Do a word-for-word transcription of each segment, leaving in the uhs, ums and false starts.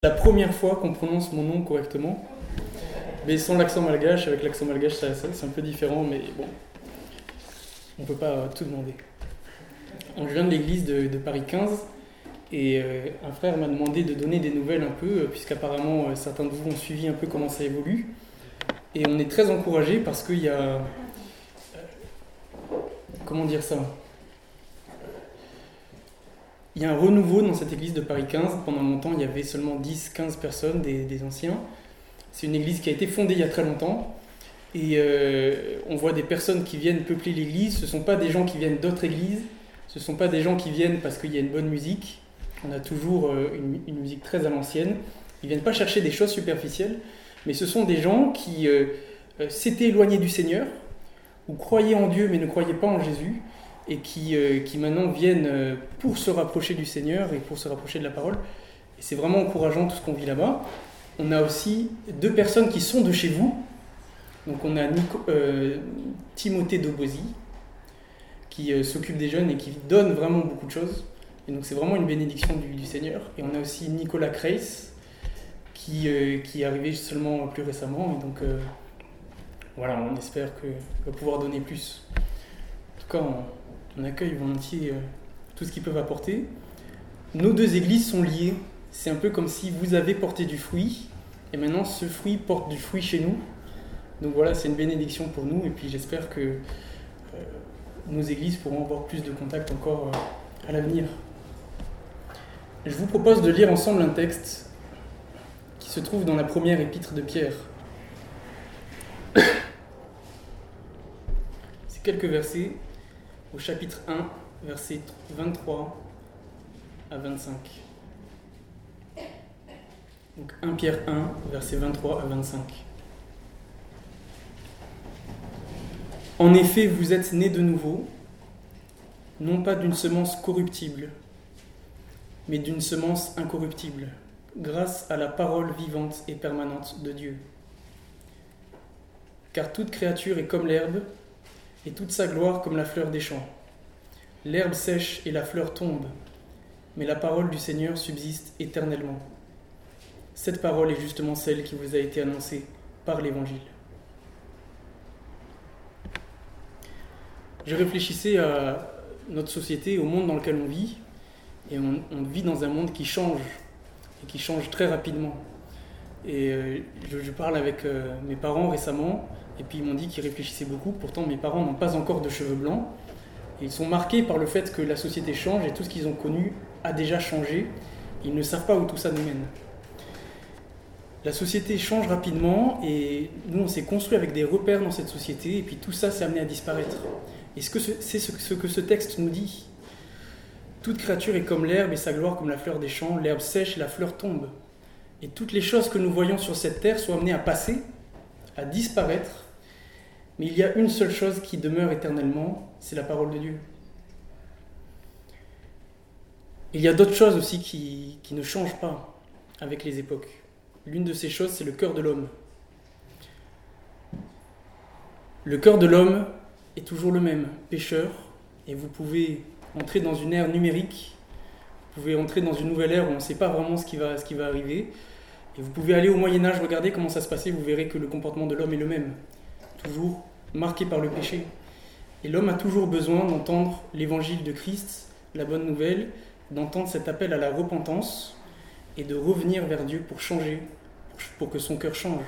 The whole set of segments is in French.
La première fois qu'on prononce mon nom correctement, mais sans l'accent malgache. Avec l'accent malgache, ça, ça, c'est un peu différent, mais bon, on ne peut pas tout demander. On vient de l'église de, de Paris quinze, et euh, un frère m'a demandé de donner des nouvelles un peu, puisqu'apparemment euh, certains de vous ont suivi un peu comment ça évolue. Et on est très encouragés parce qu'il y a... Euh, comment dire ça ? Il y a un renouveau dans cette église de Paris quinze. Pendant longtemps, il y avait seulement dix à quinze personnes, des, des anciens. C'est une église qui a été fondée il y a très longtemps. Et euh, on voit des personnes qui viennent peupler l'église. Ce ne sont pas des gens qui viennent d'autres églises. Ce ne sont pas des gens qui viennent parce qu'il y a une bonne musique. On a toujours euh, une, une musique très à l'ancienne. Ils ne viennent pas chercher des choses superficielles. Mais ce sont des gens qui euh, s'étaient éloignés du Seigneur, ou croyaient en Dieu mais ne croyaient pas en Jésus, et qui, euh, qui maintenant viennent euh, pour se rapprocher du Seigneur et pour se rapprocher de la parole. Et c'est vraiment encourageant tout ce qu'on vit là-bas. On a aussi deux personnes qui sont de chez vous. Donc on a Nico, euh, Timothée Dobosi, qui euh, s'occupe des jeunes et qui donne vraiment beaucoup de choses. Et donc c'est vraiment une bénédiction du, du Seigneur. Et on a aussi Nicolas Kreis, qui, euh, qui est arrivé seulement plus récemment. Et donc euh, voilà, on espère qu'il va pouvoir donner plus. En tout cas, on, on accueille volontiers euh, tout ce qu'ils peuvent apporter. Nos deux églises sont liées. C'est un peu comme si vous avez porté du fruit, et maintenant ce fruit porte du fruit chez nous. Donc voilà, c'est une bénédiction pour nous, et puis j'espère que euh, nos églises pourront avoir plus de contacts encore euh, à l'avenir. Je vous propose de lire ensemble un texte qui se trouve dans la première épître de Pierre. C'est quelques versets au chapitre un, versets vingt-trois à vingt-cinq. Donc un Pierre un, versets vingt-trois à vingt-cinq. En effet, vous êtes nés de nouveau, non pas d'une semence corruptible, mais d'une semence incorruptible, grâce à la parole vivante et permanente de Dieu. Car toute créature est comme l'herbe, et toute sa gloire comme la fleur des champs. L'herbe sèche et la fleur tombe, mais la parole du Seigneur subsiste éternellement. Cette parole est justement celle qui vous a été annoncée par l'Évangile. Je réfléchissais à notre société, au monde dans lequel on vit, et on, on vit dans un monde qui change, et qui change très rapidement. Et euh, je, je parle avec euh, mes parents récemment, et puis ils m'ont dit qu'ils réfléchissaient beaucoup. Pourtant, mes parents n'ont pas encore de cheveux blancs, et ils sont marqués par le fait que la société change, et tout ce qu'ils ont connu a déjà changé. Ils ne savent pas où tout ça nous mène. La société change rapidement, et nous, on s'est construit avec des repères dans cette société, et puis tout ça s'est amené à disparaître. Et ce que ce, c'est ce, ce que ce texte nous dit. Toute créature est comme l'herbe, et sa gloire comme la fleur des champs. L'herbe sèche et la fleur tombe. Et toutes les choses que nous voyons sur cette terre sont amenées à passer, à disparaître. Mais il y a une seule chose qui demeure éternellement, c'est la parole de Dieu. Il y a d'autres choses aussi qui, qui ne changent pas avec les époques. L'une de ces choses, c'est le cœur de l'homme. Le cœur de l'homme est toujours le même, pécheur, et vous pouvez entrer dans une ère numérique, vous pouvez entrer dans une nouvelle ère où on ne sait pas vraiment ce qui va, ce qui va arriver, et vous pouvez aller au Moyen-Âge, regarder comment ça se passait, vous verrez que le comportement de l'homme est le même, toujours marqué par le péché. Et l'homme a toujours besoin d'entendre l'évangile de Christ, la bonne nouvelle, d'entendre cet appel à la repentance, et de revenir vers Dieu pour changer, pour que son cœur change.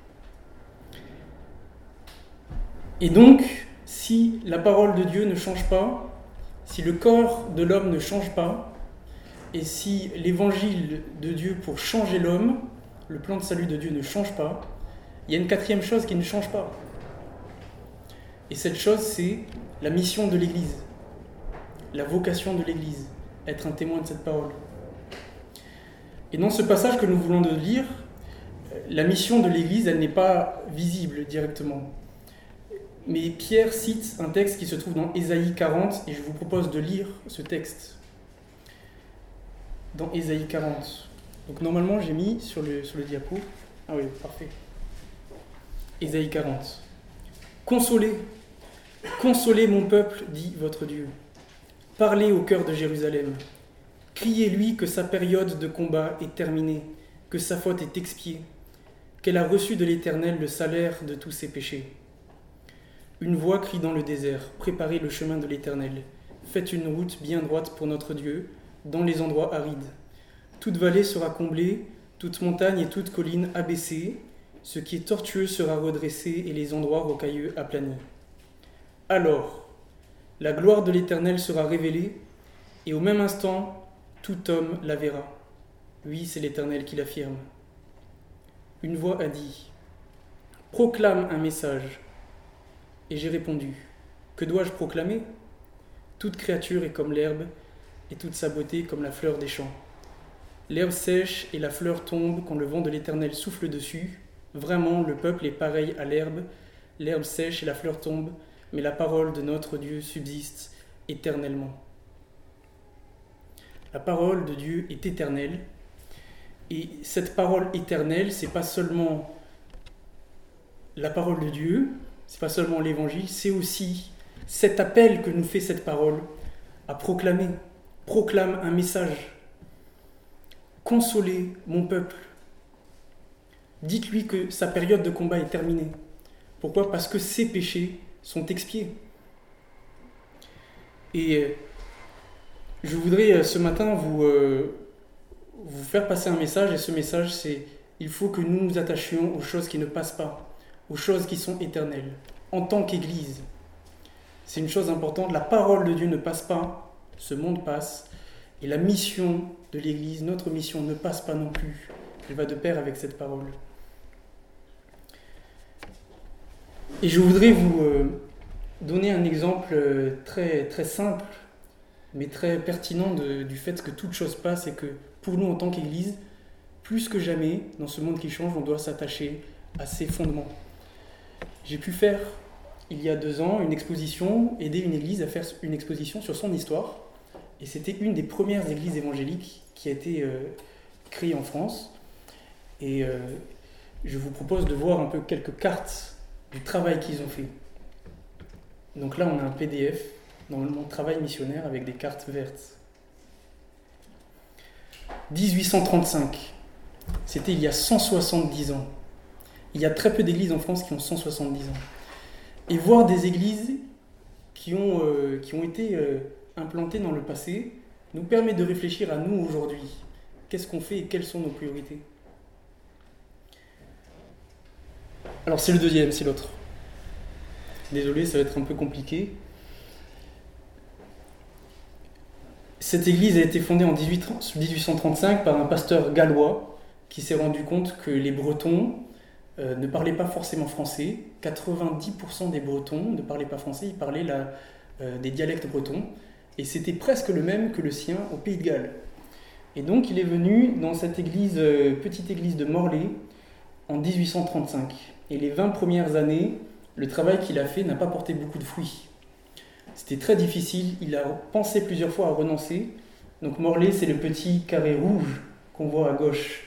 Et donc, si la parole de Dieu ne change pas, si le corps de l'homme ne change pas, et si l'évangile de Dieu pour changer l'homme, le plan de salut de Dieu ne change pas, il y a une quatrième chose qui ne change pas. Et cette chose, c'est la mission de l'Église, la vocation de l'Église, être un témoin de cette parole. Et dans ce passage que nous voulons de lire, la mission de l'Église, elle n'est pas visible directement. Mais Pierre cite un texte qui se trouve dans Ésaïe quarante, et je vous propose de lire ce texte. Dans Ésaïe quarante. Donc normalement, j'ai mis sur le, sur le diapo. Ah oui, parfait. Ésaïe quarante. Consolez, consolez mon peuple, dit votre Dieu. Parlez au cœur de Jérusalem. Criez-lui que sa période de combat est terminée, que sa faute est expiée, qu'elle a reçu de l'Éternel le salaire de tous ses péchés. Une voix crie dans le désert, préparez le chemin de l'Éternel, faites une route bien droite pour notre Dieu, dans les endroits arides. Toute vallée sera comblée, toute montagne et toute colline abaissée, ce qui est tortueux sera redressé et les endroits rocailleux aplanis. Alors, la gloire de l'Éternel sera révélée, et au même instant, tout homme la verra. Oui, c'est l'Éternel qui l'affirme. Une voix a dit, « Proclame un message. » Et j'ai répondu, « Que dois-je proclamer ? Toute créature est comme l'herbe, et toute sa beauté comme la fleur des champs. L'herbe sèche et la fleur tombe quand le vent de l'Éternel souffle dessus. Vraiment, le peuple est pareil à l'herbe. L'herbe sèche et la fleur tombe, mais la parole de notre Dieu subsiste éternellement. » La parole de Dieu est éternelle. Et cette parole éternelle, c'est pas seulement la parole de Dieu, c'est pas seulement l'évangile, c'est aussi cet appel que nous fait cette parole à proclamer. Proclame un message. Consolez mon peuple. Dites-lui que sa période de combat est terminée. Pourquoi ? Parce que ses péchés sont expiés. Et je voudrais ce matin vous, euh, vous faire passer un message, et ce message c'est il faut que nous nous attachions aux choses qui ne passent pas, aux choses qui sont éternelles, en tant qu'Église. C'est une chose importante, la parole de Dieu ne passe pas, ce monde passe, et la mission de l'Église, notre mission ne passe pas non plus. Elle va de pair avec cette parole. Et je voudrais vous euh, donner un exemple très, très simple, mais très pertinent de, du fait que toute chose passe et que pour nous en tant qu'Église, plus que jamais, dans ce monde qui change, on doit s'attacher à ses fondements. J'ai pu faire, il y a deux ans, une exposition, aider une église à faire une exposition sur son histoire. Et c'était une des premières églises évangéliques qui a été euh, créée en France. Et euh, je vous propose de voir un peu quelques cartes du travail qu'ils ont fait. Donc là, on a un P D F, normalement travail missionnaire, avec des cartes vertes. dix-huit cent trente-cinq, c'était il y a cent soixante-dix ans. Il y a très peu d'églises en France qui ont cent soixante-dix ans. Et voir des églises qui ont, euh, qui ont été euh, implantées dans le passé nous permet de réfléchir à nous aujourd'hui. Qu'est-ce qu'on fait et quelles sont nos priorités ? Alors c'est le deuxième, c'est l'autre. Désolé, ça va être un peu compliqué. Cette église a été fondée en dix-huit cent trente-cinq par un pasteur gallois qui s'est rendu compte que les Bretons euh, ne parlaient pas forcément français. quatre-vingt-dix pour cent des Bretons ne parlaient pas français, ils parlaient la, euh, des dialectes bretons. Et c'était presque le même que le sien au Pays de Galles. Et donc il est venu dans cette église, euh, petite église de Morlaix en dix-huit cent trente-cinq. Et les vingt premières années, le travail qu'il a fait n'a pas porté beaucoup de fruits. C'était très difficile, il a pensé plusieurs fois à renoncer. Donc Morlaix, c'est le petit carré rouge qu'on voit à gauche.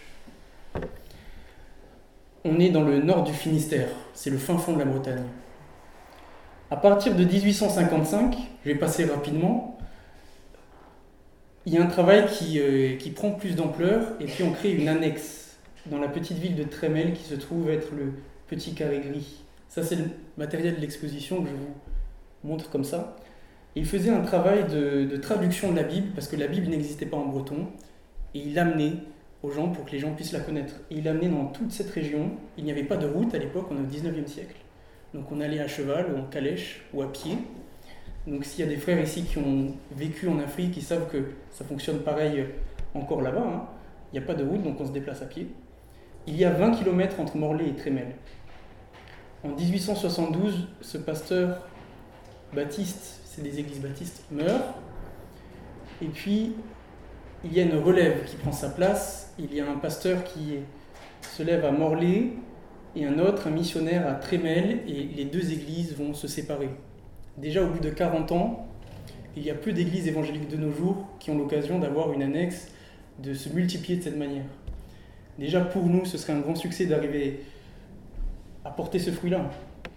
On est dans le nord du Finistère, c'est le fin fond de la Bretagne. À partir de dix-huit cent cinquante-cinq, je vais passer rapidement, il y a un travail qui, euh, qui prend plus d'ampleur, et puis on crée une annexe dans la petite ville de Trémel qui se trouve être le petit carré gris. Ça, c'est le matériel de l'exposition que je vous montre comme ça. Il faisait un travail de, de traduction de la Bible, parce que la Bible n'existait pas en breton, et il l'amenait aux gens pour que les gens puissent la connaître. Et il l'amenait dans toute cette région. Il n'y avait pas de route à l'époque, on est au dix-neuvième siècle. Donc on allait à cheval, ou en calèche, ou à pied. Donc s'il y a des frères ici qui ont vécu en Afrique, ils savent que ça fonctionne pareil encore là-bas. Hein. Il n'y a pas de route, donc on se déplace à pied. Il y a vingt kilomètres entre Morlaix et Trémel. En dix-huit cent soixante-douze, ce pasteur baptiste, c'est des églises baptistes, meurt. Et puis, il y a une relève qui prend sa place. Il y a un pasteur qui se lève à Morlaix et un autre, un missionnaire à Trémel, et les deux églises vont se séparer. Déjà au bout de quarante ans, il y a peu d'églises évangéliques de nos jours qui ont l'occasion d'avoir une annexe, de se multiplier de cette manière. Déjà pour nous, ce serait un grand succès d'arriver à porter ce fruit-là.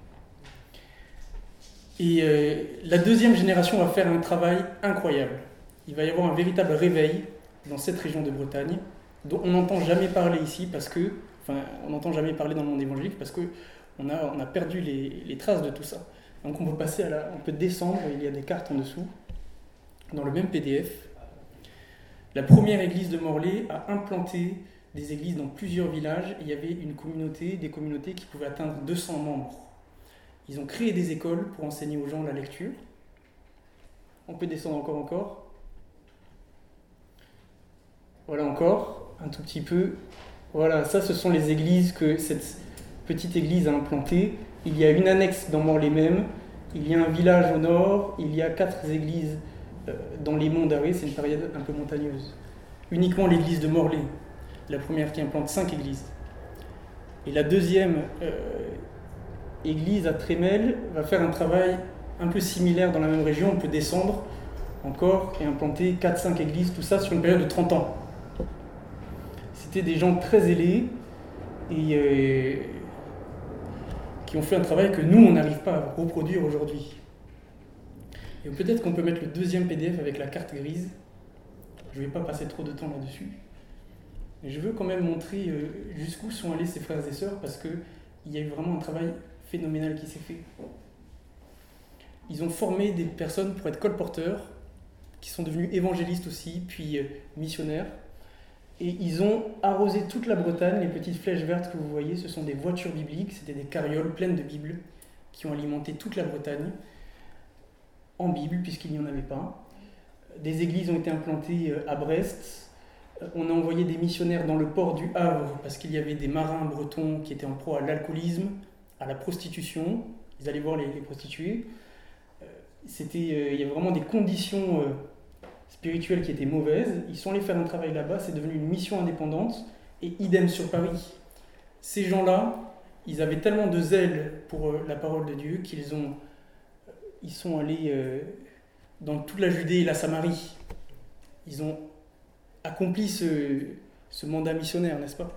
Et euh, la deuxième génération va faire un travail incroyable. Il va y avoir un véritable réveil dans cette région de Bretagne. dont on n'entend jamais parler ici parce que, enfin, on n'entend jamais parler dans le monde évangélique parce que on a, on a perdu les, les traces de tout ça. Donc on peut passer à la, on peut descendre, il y a des cartes en dessous, dans le même P D F. La première église de Morlaix a implanté des églises dans plusieurs villages. Il y avait une communauté, des communautés qui pouvaient atteindre deux cents membres. Ils ont créé des écoles pour enseigner aux gens la lecture. On peut descendre encore, encore. Voilà encore, un tout petit peu. Voilà, ça ce sont les églises que cette petite église a implantées. Il y a une annexe dans Morlaix même. Il y a un village au nord. Il y a quatre églises dans les monts d'Arrée. C'est une période un peu montagneuse. Uniquement l'église de Morlaix, la première qui implante cinq églises. Et la deuxième euh, église à Trémel va faire un travail un peu similaire dans la même région. On peut descendre encore et implanter quatre cinq églises, tout ça sur une période de trente ans. C'était des gens très zélés et euh, qui ont fait un travail que nous, on n'arrive pas à reproduire aujourd'hui. Et peut-être qu'on peut mettre le deuxième P D F avec la carte grise. Je ne vais pas passer trop de temps là-dessus. Mais je veux quand même montrer euh, jusqu'où sont allés ces frères et sœurs parce qu'il y a eu vraiment un travail phénoménal qui s'est fait. Ils ont formé des personnes pour être colporteurs, qui sont devenus évangélistes aussi, puis euh, missionnaires. Et ils ont arrosé toute la Bretagne. Les petites flèches vertes que vous voyez, ce sont des voitures bibliques, c'était des carrioles pleines de Bibles qui ont alimenté toute la Bretagne en Bible, puisqu'il n'y en avait pas. Des églises ont été implantées à Brest. On a envoyé des missionnaires dans le port du Havre parce qu'il y avait des marins bretons qui étaient en proie à l'alcoolisme, à la prostitution. Ils allaient voir les, les prostituées. C'était, euh, il y avait vraiment des conditions euh, spirituelles qui étaient mauvaises. Ils sont allés faire un travail là-bas, c'est devenu une mission indépendante. Et idem sur Paris. Ces gens-là, ils avaient tellement de zèle pour euh, la parole de Dieu qu'ils ont, ils sont allés euh, dans toute la Judée et la Samarie. Ils ont accompli ce, ce mandat missionnaire, n'est-ce pas?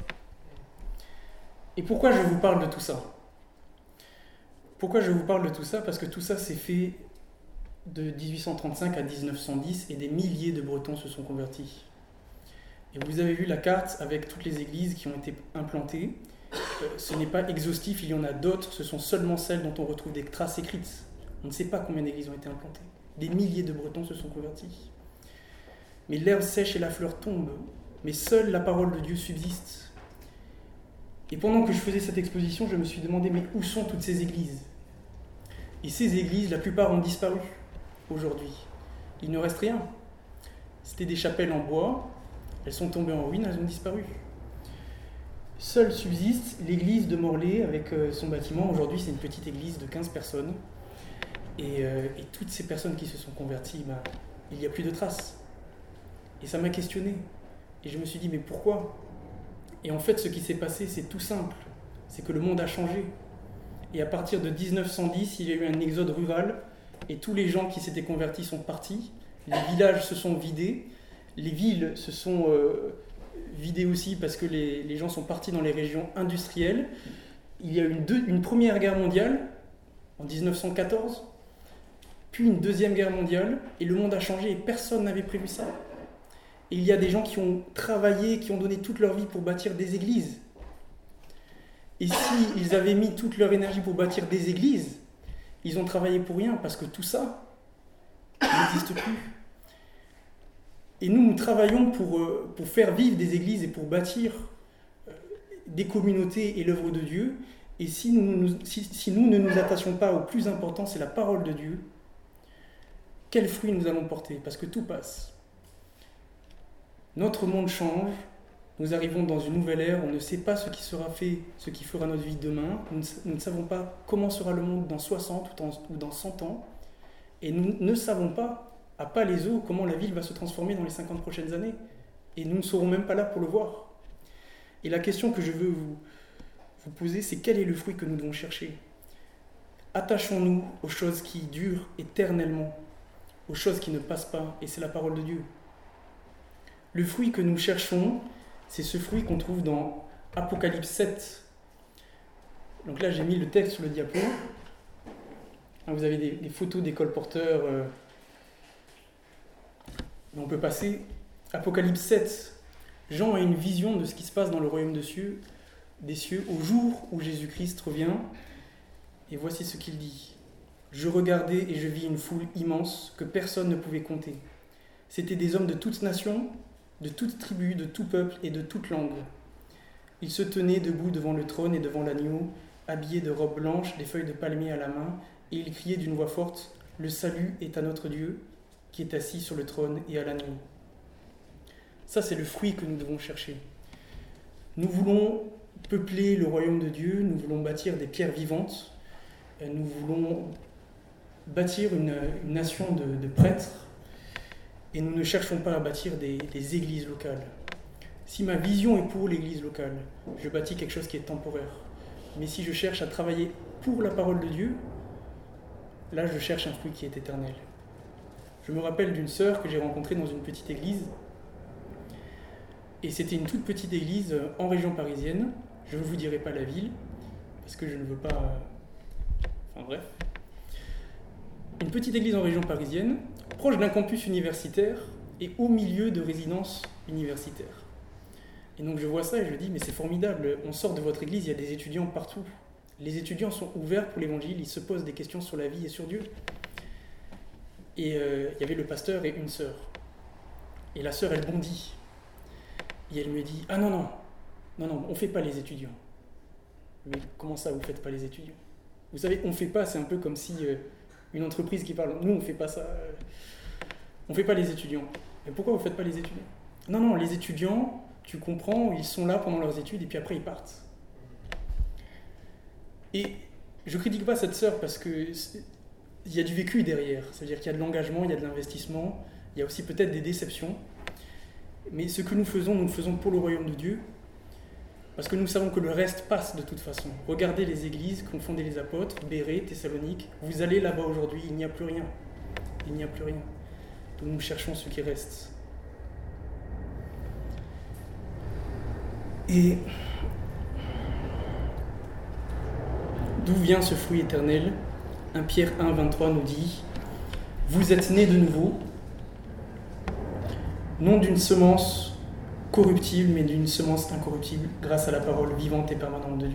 Et pourquoi je vous parle de tout ça? Pourquoi je vous parle de tout ça? Parce que tout ça s'est fait de dix-huit cent trente-cinq à dix-neuf cent dix et des milliers de Bretons se sont convertis. Et vous avez vu la carte avec toutes les églises qui ont été implantées. Euh, ce n'est pas exhaustif, il y en a d'autres, ce sont seulement celles dont on retrouve des traces écrites. On ne sait pas combien d'églises ont été implantées. Des milliers de Bretons se sont convertis. Mais l'herbe sèche et la fleur tombe, mais seule la parole de Dieu subsiste. Et pendant que je faisais cette exposition, je me suis demandé, mais où sont toutes ces églises? Et ces églises, la plupart ont disparu aujourd'hui. Il ne reste rien. C'était des chapelles en bois, elles sont tombées en ruine, elles ont disparu. Seule subsiste l'église de Morlaix avec son bâtiment. Aujourd'hui, c'est une petite église de quinze personnes. Et, euh, et toutes ces personnes qui se sont converties, ben, il n'y a plus de traces. Et ça m'a questionné. Et je me suis dit, mais pourquoi? Et en fait, ce qui s'est passé, c'est tout simple. C'est que le monde a changé. Et à partir de dix-neuf cent dix, il y a eu un exode rural. Et tous les gens qui s'étaient convertis sont partis. Les villages se sont vidés. Les villes se sont euh, vidées aussi parce que les, les gens sont partis dans les régions industrielles. Il y a eu une, deux, une première guerre mondiale en dix-neuf cent quatorze. Puis une deuxième guerre mondiale. Et le monde a changé et personne n'avait prévu ça. Et il y a des gens qui ont travaillé, qui ont donné toute leur vie pour bâtir des églises. Et s'ils avaient mis toute leur énergie pour bâtir des églises, ils ont travaillé pour rien, parce que tout ça n'existe plus. Et nous, nous travaillons pour, pour faire vivre des églises et pour bâtir des communautés et l'œuvre de Dieu. Et si nous, si, si nous ne nous attachions pas au plus important, c'est la parole de Dieu, quels fruits nous allons porter? Parce que tout passe. Notre monde change, nous arrivons dans une nouvelle ère, on ne sait pas ce qui sera fait, ce qui fera notre vie demain, nous ne, nous ne savons pas comment sera le monde dans soixante ou dans, ou dans cent ans, et nous ne savons pas, à pas les os, comment la ville va se transformer dans les cinquante prochaines années, et nous ne serons même pas là pour le voir. Et la question que je veux vous, vous poser, c'est quel est le fruit que nous devons chercher? Attachons-nous aux choses qui durent éternellement, aux choses qui ne passent pas, et c'est la parole de Dieu. Le fruit que nous cherchons, c'est ce fruit qu'on trouve dans Apocalypse sept. Donc là, j'ai mis le texte sur le diapo. Vous avez des, des photos des colporteurs. Euh, on peut passer. Apocalypse sept. Jean a une vision de ce qui se passe dans le royaume des cieux, des cieux au jour où Jésus-Christ revient. Et voici ce qu'il dit. « Je regardais et je vis une foule immense que personne ne pouvait compter. C'étaient des hommes de toutes nations, de toutes tribus, de tout peuple et de toute langue. Ils se tenaient debout devant le trône et devant l'agneau, habillés de robes blanches, des feuilles de palmier à la main, et ils criaient d'une voix forte, « Le salut est à notre Dieu, qui est assis sur le trône et à l'agneau. » Ça, c'est le fruit que nous devons chercher. Nous voulons peupler le royaume de Dieu, nous voulons bâtir des pierres vivantes, nous voulons bâtir une, une nation de, de prêtres, et nous ne cherchons pas à bâtir des, des églises locales. Si ma vision est pour l'église locale, je bâtis quelque chose qui est temporaire. Mais si je cherche à travailler pour la parole de Dieu, là je cherche un fruit qui est éternel. Je me rappelle d'une sœur que j'ai rencontrée dans une petite église, et c'était une toute petite église en région parisienne. Je ne vous dirai pas la ville, parce que je ne veux pas... Enfin bref. Une petite église en région parisienne, proche d'un campus universitaire et au milieu de résidences universitaires. Et donc je vois ça et je dis, mais c'est formidable, on sort de votre église, il y a des étudiants partout. Les étudiants sont ouverts pour l'évangile, ils se posent des questions sur la vie et sur Dieu. Et euh, il y avait le pasteur et une sœur. Et la sœur, elle bondit. Et elle me dit, ah non, non, non, non, on ne fait pas les étudiants. Mais comment ça, vous ne faites pas les étudiants? Vous savez, on ne fait pas, c'est un peu comme si euh, une entreprise qui parle, nous on ne fait pas ça, euh, on ne fait pas les étudiants. Mais pourquoi vous ne faites pas les étudiants? Non, non, les étudiants, tu comprends, ils sont là pendant leurs études et puis après ils partent. Et je ne critique pas cette sœur parce qu'il y a du vécu derrière, c'est-à-dire qu'il y a de l'engagement, il y a de l'investissement, il y a aussi peut-être des déceptions. Mais ce que nous faisons, nous le faisons pour le royaume de Dieu, parce que nous savons que le reste passe de toute façon. Regardez les églises qu'ont fondées les apôtres, Bérée, Thessalonique, vous allez là-bas aujourd'hui, il n'y a plus rien. Il n'y a plus rien. Donc nous cherchons ce qui reste. Et d'où vient ce fruit éternel? un Pierre un, vingt-trois nous dit « Vous êtes nés de nouveau, non d'une semence corruptible, mais d'une semence incorruptible, grâce à la parole vivante et permanente de Dieu. »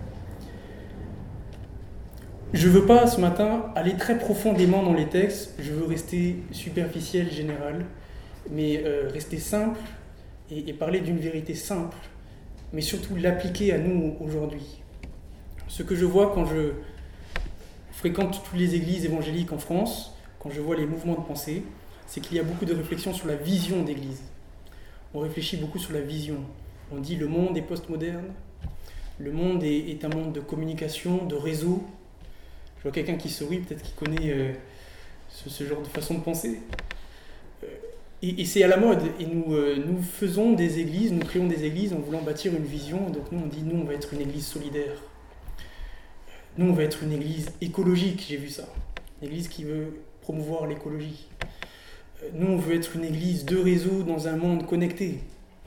Je ne veux pas, ce matin, aller très profondément dans les textes, je veux rester superficiel, général, mais euh, rester simple et, et parler d'une vérité simple, mais surtout l'appliquer à nous aujourd'hui. Ce que je vois quand je fréquente toutes les églises évangéliques en France, quand je vois les mouvements de pensée, c'est qu'il y a beaucoup de réflexions sur la vision d'église. On réfléchit beaucoup sur la vision. On dit le monde est postmoderne, le monde est, est un monde de communication, de réseau. Je vois quelqu'un qui sourit, peut-être qui connaît euh, ce, ce genre de façon de penser. Euh, et, et c'est à la mode. Et nous, euh, nous faisons des églises, nous créons des églises en voulant bâtir une vision. Donc nous, on dit, nous, on va être une église solidaire. Nous, on va être une église écologique, j'ai vu ça. Une église qui veut promouvoir l'écologie. Nous, on veut être une église de réseau dans un monde connecté.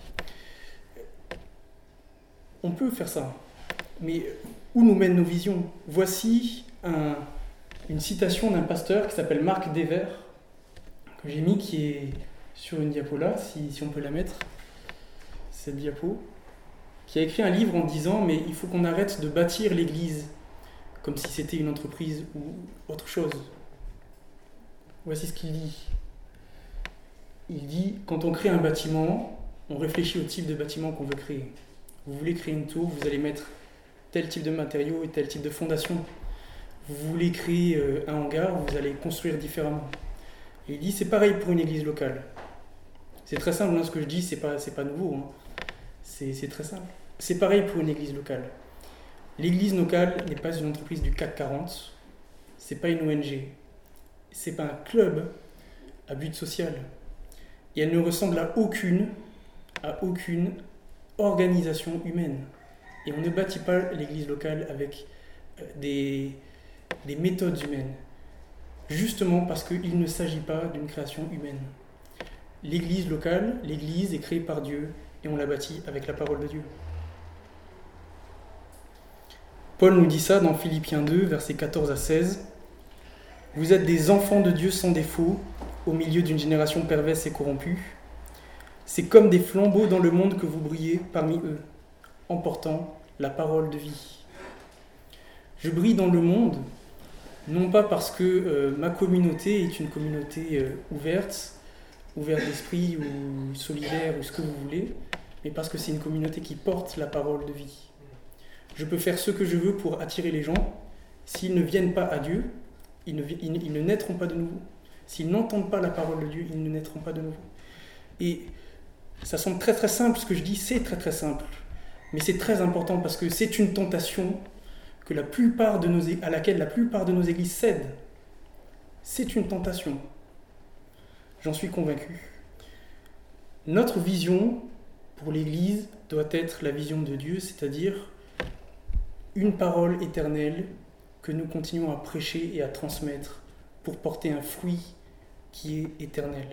On peut faire ça. Mais où nous mènent nos visions? Voici un, une citation d'un pasteur qui s'appelle Marc Dever, que j'ai mis, qui est sur une diapo là, si, si on peut la mettre, cette diapo, qui a écrit un livre en disant « Mais il faut qu'on arrête de bâtir l'église comme si c'était une entreprise ou autre chose. » Voici ce qu'il dit. Il dit, quand on crée un bâtiment, on réfléchit au type de bâtiment qu'on veut créer. Vous voulez créer une tour, vous allez mettre tel type de matériaux et tel type de fondation. Vous voulez créer un hangar, vous allez construire différemment. Et il dit, c'est pareil pour une église locale. C'est très simple, hein, ce que je dis, c'est pas, c'est pas nouveau. Hein. C'est, c'est très simple. C'est pareil pour une église locale. L'église locale n'est pas une entreprise du C A C quarante, c'est pas une O N G, c'est pas un club à but social. Et elle ne ressemble à aucune, à aucune organisation humaine. Et on ne bâtit pas l'église locale avec des, des méthodes humaines, justement parce qu'il ne s'agit pas d'une création humaine. L'église locale, l'église est créée par Dieu et on la bâtit avec la parole de Dieu. Paul nous dit ça dans Philippiens deux, versets quatorze à seize. « Vous êtes des enfants de Dieu sans défaut, au milieu d'une génération perverse et corrompue. C'est comme des flambeaux dans le monde que vous brillez parmi eux, en portant la parole de vie. Je brille dans le monde, non pas parce que euh, ma communauté est une communauté euh, ouverte, ouverte d'esprit ou solidaire ou ce que vous voulez, mais parce que c'est une communauté qui porte la parole de vie. Je peux faire ce que je veux pour attirer les gens. S'ils ne viennent pas à Dieu, ils ne, ils, ils ne naîtront pas de nouveau. S'ils n'entendent pas la parole de Dieu, ils ne naîtront pas de nouveau. Et ça semble très très simple, ce que je dis, c'est très très simple. Mais c'est très important parce que c'est une tentation que la plupart de nos, à laquelle la plupart de nos églises cèdent. C'est une tentation. J'en suis convaincu. Notre vision pour l'Église doit être la vision de Dieu, c'est-à-dire une parole éternelle que nous continuons à prêcher et à transmettre pour porter un fruit qui est éternel.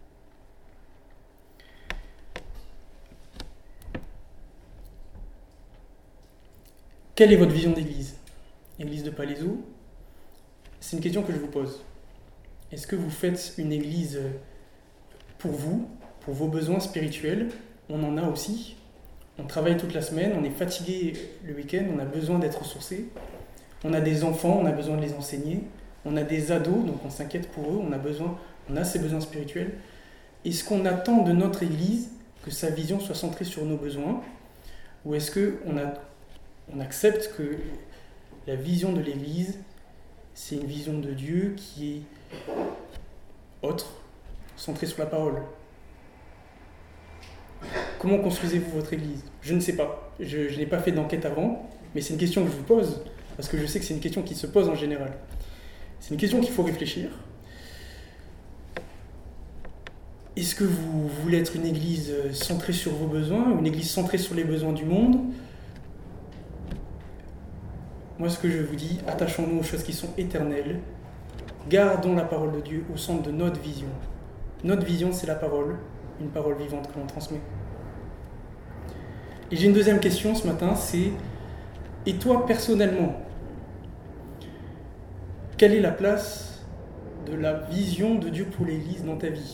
Quelle est votre vision d'église ? Église de Palaiseau ? C'est une question que je vous pose. Est-ce que vous faites une église pour vous, pour vos besoins spirituels ? On en a aussi. On travaille toute la semaine, on est fatigué le week-end, on a besoin d'être ressourcé. On a des enfants, on a besoin de les enseigner. On a des ados, donc on s'inquiète pour eux, on a besoin, on a ces besoins spirituels. Est-ce qu'on attend de notre église que sa vision soit centrée sur nos besoins ? Ou est-ce qu'on a On accepte que la vision de l'Église, c'est une vision de Dieu qui est autre, centrée sur la parole. Comment construisez-vous votre Église ? Je ne sais pas. Je, je n'ai pas fait d'enquête avant, mais c'est une question que je vous pose, parce que je sais que c'est une question qui se pose en général. C'est une question qu'il faut réfléchir. Est-ce que vous voulez être une Église centrée sur vos besoins, ou une Église centrée sur les besoins du monde ? Moi, ce que je vous dis, attachons-nous aux choses qui sont éternelles. Gardons la parole de Dieu au centre de notre vision. Notre vision, c'est la parole, une parole vivante que l'on transmet. Et j'ai une deuxième question ce matin, c'est « Et toi, personnellement, quelle est la place de la vision de Dieu pour l'Église dans ta vie ?»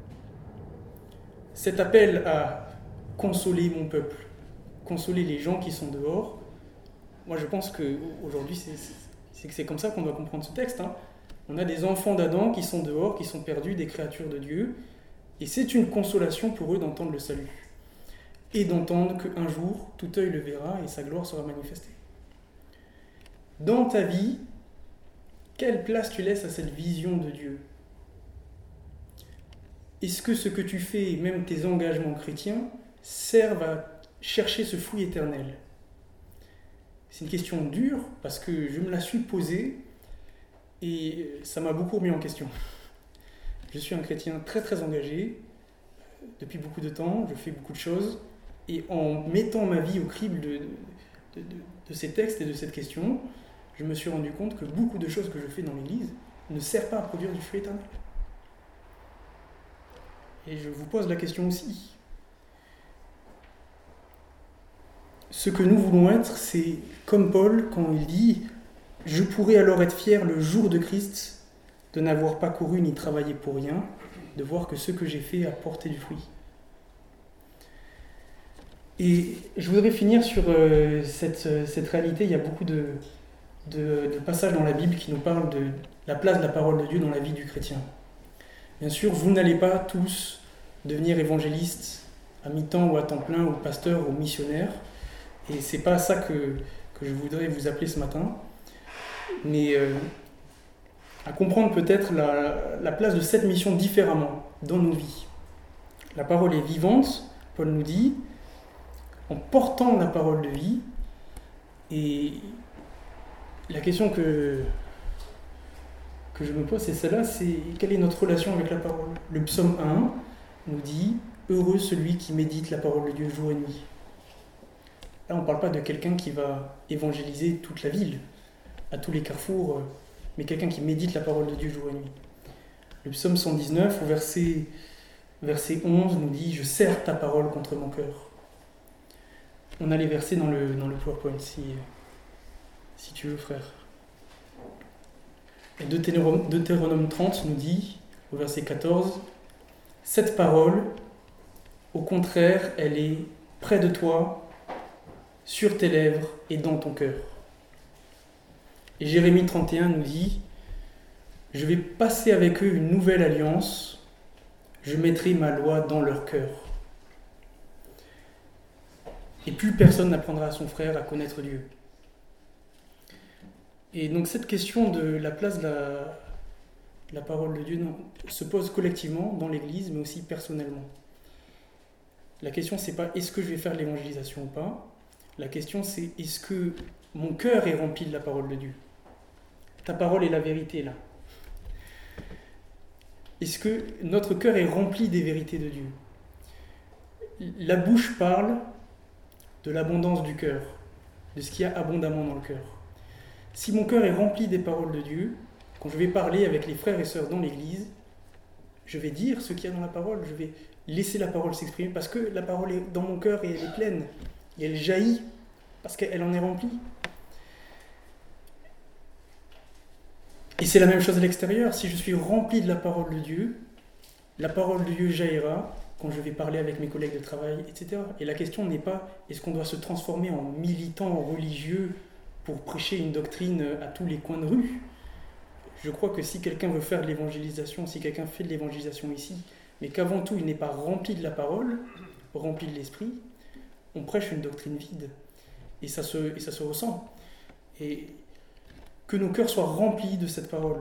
Cet appel à consoler mon peuple, consoler les gens qui sont dehors, moi, je pense qu'aujourd'hui, c'est, c'est, c'est comme ça qu'on doit comprendre ce texte. Hein. On a des enfants d'Adam qui sont dehors, qui sont perdus, des créatures de Dieu. Et c'est une consolation pour eux d'entendre le salut. Et d'entendre qu'un jour, tout œil le verra et sa gloire sera manifestée. Dans ta vie, quelle place tu laisses à cette vision de Dieu ? Est-ce que ce que tu fais, et même tes engagements chrétiens, servent à chercher ce fruit éternel ? C'est une question dure parce que je me la suis posée et ça m'a beaucoup remis en question. Je suis un chrétien très très engagé depuis beaucoup de temps, je fais beaucoup de choses et en mettant ma vie au crible de, de, de, de ces textes et de cette question, je me suis rendu compte que beaucoup de choses que je fais dans l'Église ne servent pas à produire du fruit éternel. Et je vous pose la question aussi. Ce que nous voulons être, c'est comme Paul quand il dit « Je pourrais alors être fier le jour de Christ de n'avoir pas couru ni travaillé pour rien, de voir que ce que j'ai fait a porté du fruit. » Et je voudrais finir sur euh, cette, cette réalité. Il y a beaucoup de, de, de passages dans la Bible qui nous parlent de la place de la parole de Dieu dans la vie du chrétien. Bien sûr, vous n'allez pas tous devenir évangélistes à mi-temps ou à temps plein, ou pasteurs ou missionnaires. Et c'est pas ça que, que je voudrais vous appeler ce matin. Mais euh, à comprendre peut-être la, la place de cette mission différemment dans nos vies. La parole est vivante, Paul nous dit, en portant la parole de vie. Et la question que, que je me pose, c'est celle-là, c'est quelle est notre relation avec la parole ? Le psaume un nous dit « Heureux celui qui médite la parole de Dieu jour et nuit ». Là, on ne parle pas de quelqu'un qui va évangéliser toute la ville, à tous les carrefours, mais quelqu'un qui médite la parole de Dieu jour et nuit. Le psaume cent dix-neuf, au verset, verset onze, nous dit « Je serre ta parole contre mon cœur ». On a les versets dans le, dans le PowerPoint, si, si tu veux, frère. Et Deutéronome trente nous dit, au verset quatorze, « Cette parole Au contraire, elle est près de toi, sur tes lèvres et dans ton cœur. Et Jérémie trente et un nous dit « Je vais passer avec eux une nouvelle alliance, je mettrai ma loi dans leur cœur. » Et plus personne n'apprendra à son frère à connaître Dieu. Et donc cette question de la place de la, la parole de Dieu non, se pose collectivement dans l'Église, mais aussi personnellement. La question, c'est pas est-ce que je vais faire l'évangélisation ou pas. La question, c'est est-ce que mon cœur est rempli de la parole de Dieu. Ta parole est la vérité, là. Est-ce que notre cœur est rempli des vérités de Dieu? La bouche parle de l'abondance du cœur, de ce qu'il y a abondamment dans le cœur. Si mon cœur est rempli des paroles de Dieu, quand je vais parler avec les frères et sœurs dans l'Église, je vais dire ce qu'il y a dans la parole, je vais laisser la parole s'exprimer, parce que la parole est dans mon cœur et elle est pleine, et elle jaillit, parce qu'elle en est remplie. Et c'est la même chose à l'extérieur. Si je suis rempli de la parole de Dieu, la parole de Dieu jaillira quand je vais parler avec mes collègues de travail, et cetera. Et la question n'est pas est-ce qu'on doit se transformer en militant religieux pour prêcher une doctrine à tous les coins de rue. Je crois que si quelqu'un veut faire de l'évangélisation, si quelqu'un fait de l'évangélisation ici, mais qu'avant tout il n'est pas rempli de la parole, rempli de l'esprit, on prêche une doctrine vide. Et ça se, et ça se ressent. Et que nos cœurs soient remplis de cette parole.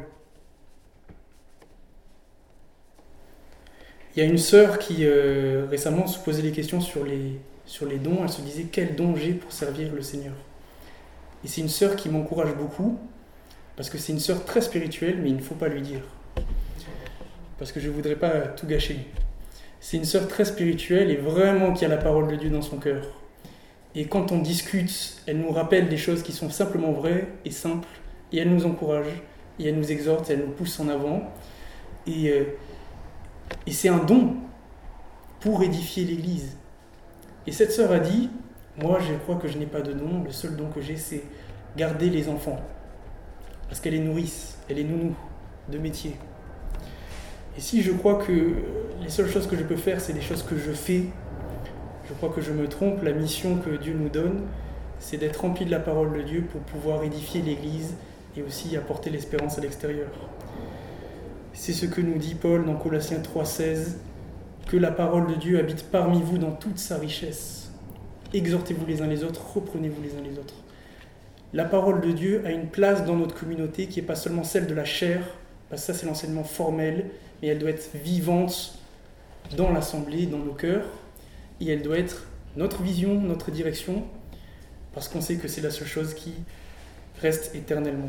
Il y a une sœur qui euh, récemment se posait des questions sur les, sur les dons. Elle se disait quel don j'ai pour servir le Seigneur. Et c'est une sœur qui m'encourage beaucoup, parce que c'est une sœur très spirituelle, mais il ne faut pas lui dire. Parce que je ne voudrais pas tout gâcher. C'est une sœur très spirituelle et vraiment qui a la parole de Dieu dans son cœur. Et quand on discute, elle nous rappelle des choses qui sont simplement vraies et simples, et elle nous encourage, et elle nous exhorte, elle nous pousse en avant. Et, euh, et c'est un don pour édifier l'Église. Et cette sœur a dit, moi je crois que je n'ai pas de don, le seul don que j'ai c'est garder les enfants. Parce qu'elle est nourrice, elle est nounou de métier. Et si je crois que les seules choses que je peux faire, c'est des choses que je fais, je crois que je me trompe. La mission que Dieu nous donne, c'est d'être rempli de la parole de Dieu pour pouvoir édifier l'Église et aussi apporter l'espérance à l'extérieur. C'est ce que nous dit Paul dans Colossiens trois seize, que la parole de Dieu habite parmi vous dans toute sa richesse. Exhortez-vous les uns les autres, reprenez-vous les uns les autres. La parole de Dieu a une place dans notre communauté qui n'est pas seulement celle de la chair, parce que ça c'est l'enseignement formel, mais elle doit être vivante dans l'assemblée, dans nos cœurs, et elle doit être notre vision, notre direction, parce qu'on sait que c'est la seule chose qui reste éternellement.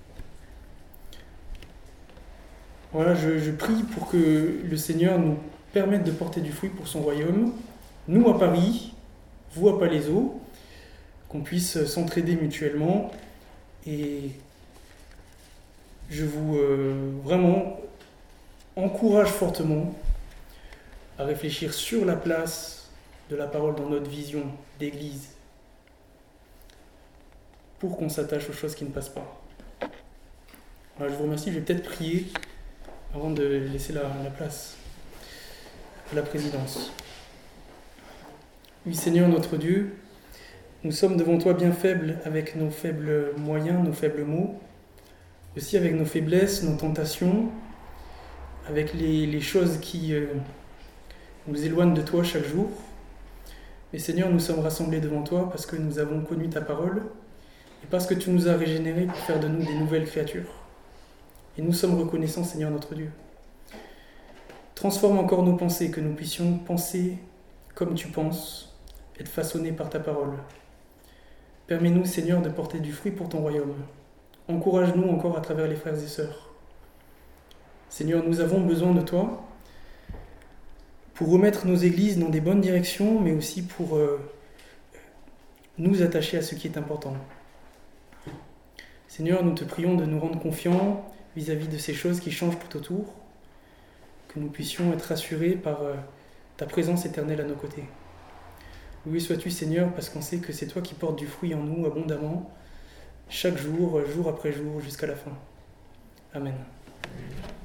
Voilà, je, je prie pour que le Seigneur nous permette de porter du fruit pour son royaume, nous à Paris, vous à Palaiseau, qu'on puisse s'entraider mutuellement, et je vous euh, vraiment encourage fortement à réfléchir sur la place de la parole dans notre vision d'Église pour qu'on s'attache aux choses qui ne passent pas. Voilà, je vous remercie, je vais peut-être prier avant de laisser la, la place à la présidence. Oui, Seigneur notre Dieu, nous sommes devant toi bien faibles avec nos faibles moyens, nos faibles mots, aussi avec nos faiblesses, nos tentations, avec les, les choses qui euh, nous éloignent de toi chaque jour. Mais Seigneur, nous sommes rassemblés devant toi parce que nous avons connu ta parole et parce que tu nous as régénérés pour faire de nous des nouvelles créatures. Et nous sommes reconnaissants, Seigneur notre Dieu. Transforme encore nos pensées, que nous puissions penser comme tu penses, être façonnés par ta parole. Permets-nous, Seigneur, de porter du fruit pour ton royaume. Encourage-nous encore à travers les frères et sœurs. Seigneur, nous avons besoin de toi pour remettre nos églises dans des bonnes directions, mais aussi pour euh, nous attacher à ce qui est important. Seigneur, nous te prions de nous rendre confiants vis-à-vis de ces choses qui changent tout autour, que nous puissions être rassurés par euh, ta présence éternelle à nos côtés. Loué sois-tu, Seigneur, parce qu'on sait que c'est toi qui portes du fruit en nous abondamment, chaque jour, jour après jour, jusqu'à la fin. Amen.